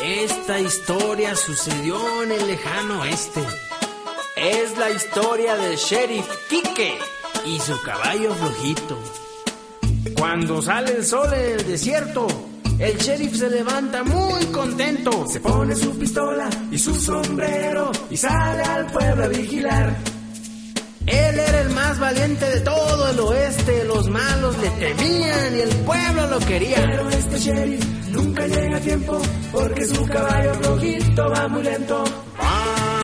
Esta historia sucedió en el lejano oeste. Es la historia del sheriff Quique y su caballo flojito. Cuando sale el sol en el desierto, el sheriff se levanta muy contento. Se pone su pistola y su sombrero y sale al pueblo a vigilar. Él era el más valiente de todo el oeste. Los malos le temían y el pueblo lo quería. Pero este sheriff nunca llega a tiempo porque su caballo flojito va muy lento.